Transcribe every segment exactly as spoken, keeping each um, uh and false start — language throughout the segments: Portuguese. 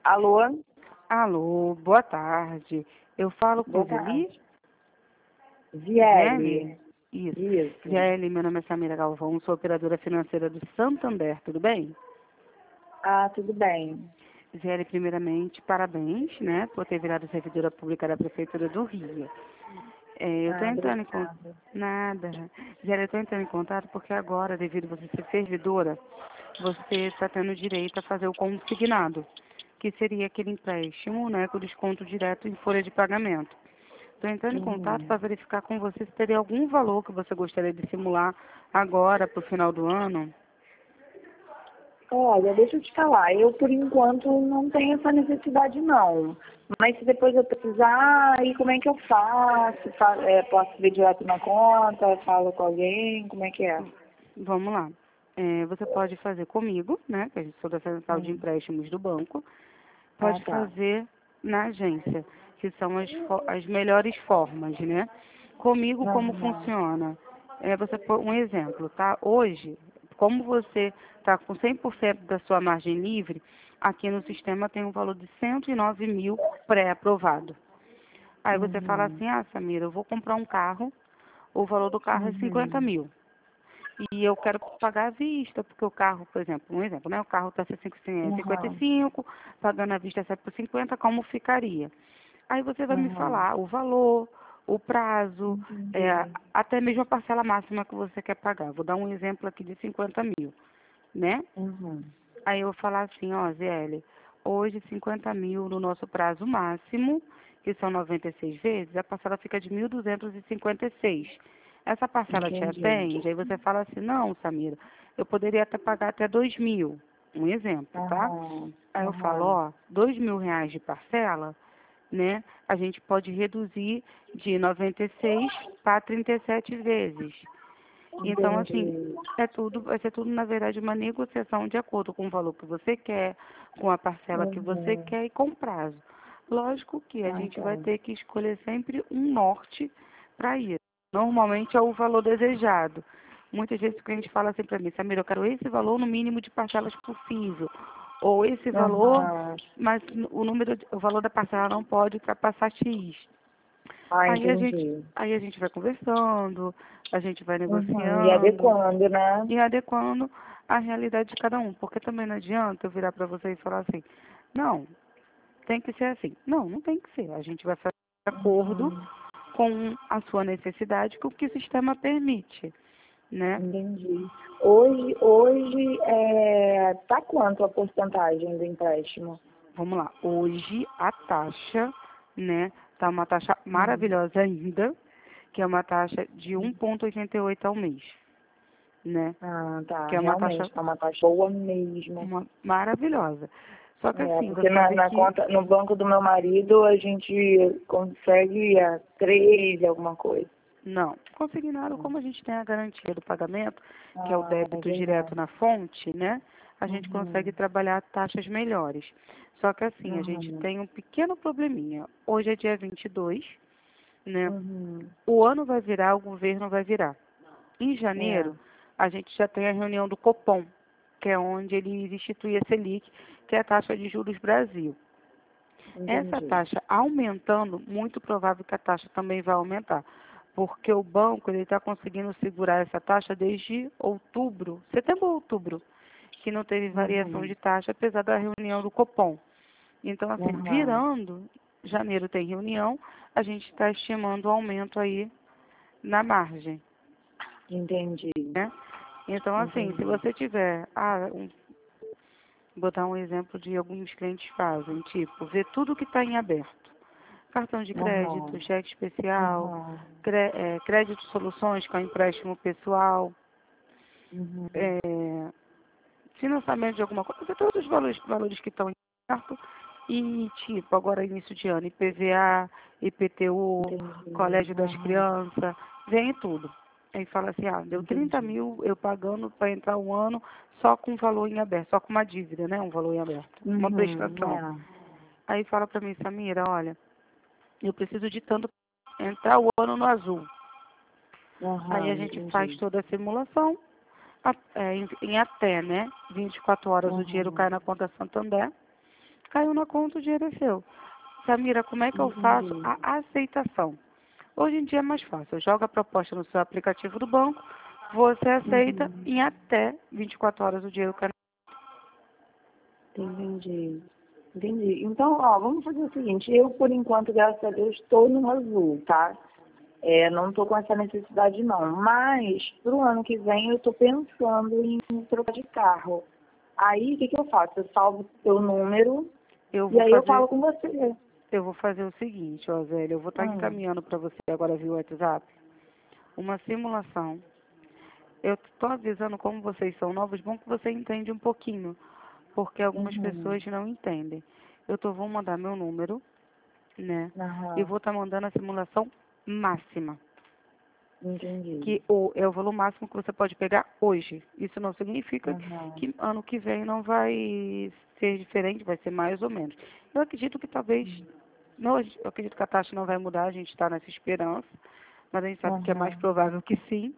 Alô? Alô, boa tarde. Eu falo com Boa Zeli? tarde. Ziele. Isso. Isso. Ziele, meu nome é Samira Galvão, sou operadora financeira do Santander, tudo bem? Ah, tudo bem. Ziele, primeiramente, parabéns, né, por ter virado servidora pública da Prefeitura do Rio. É, eu estou Ah, entrando em contato. obrigada. Nada. Ziele, eu estou entrando em contato porque agora, devido a você ser servidora, você está tendo direito a fazer o consignado, que seria aquele empréstimo, né, com desconto direto em folha de pagamento. Estou entrando em contato Uhum. para verificar com você se teria algum valor que você gostaria de simular agora para o final do ano. Olha, deixa eu te falar, eu por enquanto não tenho essa necessidade não. Mas se depois eu precisar, aí como é que eu faço? Fa- é, posso ver direto na conta, falo com alguém, como é que é? Vamos lá. É, você pode fazer comigo, né, que a gente sou da central de Hum. empréstimos do banco. Ah, Pode tá. fazer na agência, que são as, fo- as melhores formas, né? Comigo, como Aham. funciona? É, você pôr um exemplo, tá? Hoje, como você está com cem por cento da sua margem livre, aqui no sistema tem um valor de cento e nove mil pré-aprovado. Aí você fala Uhum. assim, ah, Samira, eu vou comprar um carro, o valor do carro é cinquenta Uhum. mil. E eu quero pagar à vista, porque o carro, por exemplo, um exemplo, né? O carro está cinquenta e Aham. cinco, pagando à vista sai por cinquenta, como ficaria? Aí você vai me Aham. falar o valor, o prazo, é, Entendi. até mesmo a parcela máxima que você quer pagar. Vou dar um exemplo aqui de cinquenta mil, né? Uhum. Aí eu vou falar assim, ó, Zé L, hoje cinquenta mil no nosso prazo máximo, que são noventa e seis vezes, a parcela fica de mil duzentos e cinquenta e seis. Essa parcela te Entendi. atende? Aí você fala assim, não, Samira, eu poderia até pagar até dois mil, um exemplo, tá? Aham. Aí eu falo, Aham. ó, dois mil reais de parcela, né? A gente pode reduzir de noventa e seis para trinta e sete vezes. Então, assim, Entendi. é tudo, vai ser tudo, na verdade, uma negociação de acordo com o valor que você quer, com a parcela que você Uhum. quer e com o prazo. Lógico que a Ah, gente vai tá. ter que escolher sempre um norte para ir. Normalmente é o valor desejado. Muitas vezes o cliente fala assim para mim, Samira, eu quero esse valor no mínimo de parcelas possível. Ou esse valor, Aham. mas o número, de- o valor da parcela não pode ultrapassar X. Ah, Aí a gente, entendi. aí a gente vai conversando, a gente vai Uhum. E negociando adequando, né? e adequando à realidade de cada um. Porque também não adianta eu virar para você e falar assim, não, tem que ser assim. Não, não tem que ser. A gente vai fazer de acordo Uhum. com a sua necessidade, com o que o sistema permite, né? Entendi. Hoje, hoje, é, tá quanto a porcentagem do empréstimo? Vamos lá. Hoje a taxa, né, tá uma taxa Uhum. maravilhosa ainda, que é uma taxa de um vírgula oitenta e oito ao mês, né? Ah, tá. Que é uma taxa Realmente, tá uma taxa boa mesmo. uma, maravilhosa. Só que É, assim, porque você na, sabe na que, conta, no banco do meu marido, a gente consegue a três, alguma coisa. não, consignado, como a gente tem a garantia do pagamento, que é o Ah, é débito direto verdade. na fonte, né? A gente consegue Uhum. trabalhar taxas melhores. Só que assim, a gente Uhum. tem um pequeno probleminha. Hoje é dia vinte e dois, né? Uhum. O ano vai virar, o governo vai virar. Em É. janeiro, a gente já tem a reunião do Copom, que é onde ele institui a Selic, que é a taxa de juros Brasil. Essa Entendi. taxa aumentando, muito provável que a taxa também vai aumentar, porque o banco ele está conseguindo segurar essa taxa desde outubro, setembro ou outubro, que não teve variação Uhum. de taxa, apesar da reunião do Copom. Então, assim, Uhum. virando, janeiro tem reunião, a gente está estimando um aumento aí na margem, Entendi. né? Então, assim, se Entendi. você tiver, ah, um, botar um exemplo de alguns clientes fazem, tipo, ver tudo que está em aberto. Cartão de crédito, Aham. cheque especial, Aham. cre- é, crédito soluções, que é um empréstimo pessoal, Uhum. é, financiamento de alguma coisa, todos os valores, valores que estão em aberto. E, tipo, agora início de ano, I P V A, I P T U, Entendi. Colégio das Aham. Crianças, vem tudo. Aí fala assim, ah, deu trinta Entendi. mil eu pagando para entrar um ano só com valor em aberto, só com uma dívida, né? Um valor em aberto, uma Uhum. prestação. É. Aí fala para mim, Samira, olha, eu preciso de tanto pra entrar o ano no azul. Aí a Aham. gente faz Entendi. toda a simulação, a- é, em, em até, né, vinte e quatro horas o dinheiro cai Aham. na conta Santander. caiu na conta, o dinheiro é seu. Samira, como é que eu faço Entendi. a aceitação? Hoje em dia é mais fácil. Eu jogo a proposta no seu aplicativo do banco, você aceita, Uhum. em até vinte e quatro horas o dinheiro cai. Entendi. Entendi. Então, ó, vamos fazer o seguinte, eu, por enquanto, graças a Deus, estou no azul, tá? É, não estou com essa necessidade, não. Mas, para o ano que vem, eu estou pensando em trocar de carro. Aí, o que, que eu faço? Eu salvo o seu número Eu e vou aí eu fazer, falo com você. eu vou fazer o seguinte, ó, Zélia, eu vou estar Hum. encaminhando para você agora via WhatsApp uma simulação. Eu estou avisando como vocês são novos, bom que você entende um pouquinho, porque algumas Uhum. pessoas não entendem. Eu tô, vou mandar meu número, né? E Aham. vou estar mandando a simulação máxima, Entendi. que o, é o valor máximo que você pode pegar hoje. Isso não significa Aham. que ano que vem não vai ser diferente, vai ser mais ou menos. Eu acredito que talvez, não, eu acredito que a taxa não vai mudar, a gente está nessa esperança, mas a gente sabe que é mais Aham. provável que sim.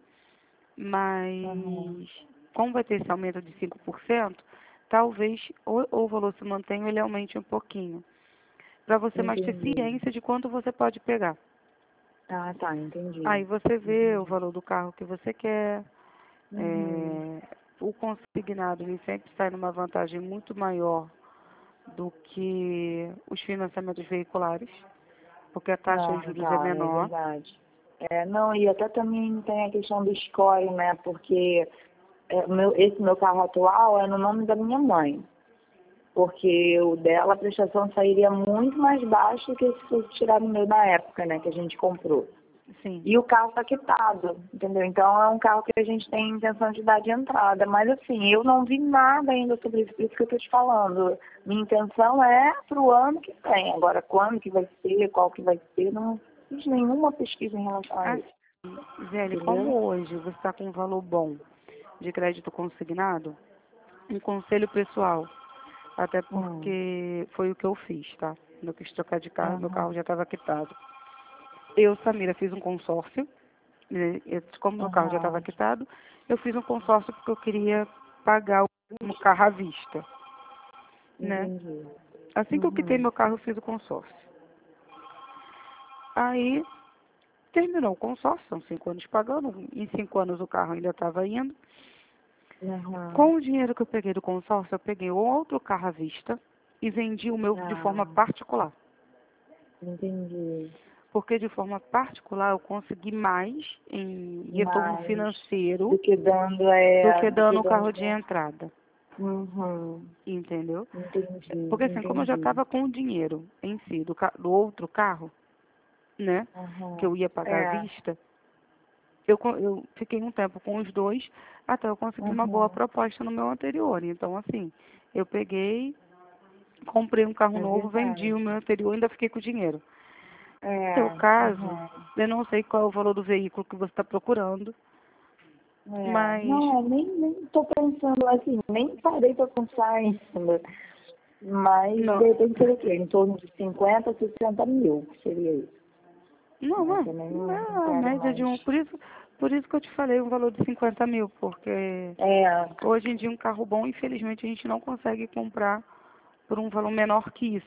Aham. Mas como vai ter esse aumento de cinco por cento, talvez ou, ou o valor se mantenha ou ele aumente um pouquinho, para você mais ter Entendi. ciência de quanto você pode pegar. Ah, tá, entendi. Aí você vê o Entendi. valor do carro que você quer, Uhum. é, o consignado ele sempre sai numa vantagem muito maior do que os financiamentos veiculares, porque a taxa de Não, juros é tá, é menor. verdade. É, não, e até também tem a questão do score, né? Porque é, meu, esse meu carro atual é no nome da minha mãe. Porque o dela, a prestação sairia muito mais baixa que se fosse tirar no meu na época, né? Que a gente comprou. Sim. E o carro está quitado, entendeu? Então é um carro que a gente tem intenção de dar de entrada. Mas assim, eu não vi nada ainda sobre isso, por isso que eu estou te falando. Minha intenção é para o ano que vem. Agora, quando que vai ser, qual que vai ser, não fiz nenhuma pesquisa em relação a Assim, isso. Zélia, Entendeu? como hoje você está com um valor bom de crédito consignado, um conselho pessoal, até Hum. porque foi o que eu fiz, tá? Quando eu quis trocar de carro, meu carro Aham. já estava quitado. Eu, Samira, fiz um consórcio, né? Eu- como meu carro já estava Aham. quitado, eu fiz um consórcio porque eu queria pagar o carro à vista, né? Entendi. Assim que eu quitei Uhum. meu carro, eu fiz o consórcio. Aí, terminou o consórcio, são cinco anos pagando, em cinco anos o carro ainda estava indo. Aham. Com o dinheiro que eu peguei do consórcio, eu peguei um outro carro à vista e vendi o meu de forma Ah, particular. entendi. Porque de forma particular eu consegui mais em retorno Mas financeiro do que dando do é. que Do que dando o dando. carro de entrada, Uhum. entendeu? Entendi, Porque assim, como eu já entendi. estava com o dinheiro em si do, ca- do outro carro, né, que Aham. eu ia pagar à É. vista, eu, co- eu fiquei um tempo com os dois até eu conseguir uma boa Uhum. proposta no meu anterior. Então, assim, eu peguei, comprei um carro É novo, vendi o verdade. meu anterior e ainda fiquei com o dinheiro. No seu É. caso, Uhum. eu não sei qual é o valor do veículo que você está procurando, É. mas Não, é, nem, nem tô pensando assim, nem parei para pensar ainda. Mas não, de repente seria o quê? Em torno de cinquenta a sessenta mil, seria isso. não, Né? é, Também não não, não é a quero média de mais. um. Por isso, por isso que eu te falei um valor de cinquenta mil, porque É. hoje em dia um carro bom, infelizmente, a gente não consegue comprar por um valor menor que isso.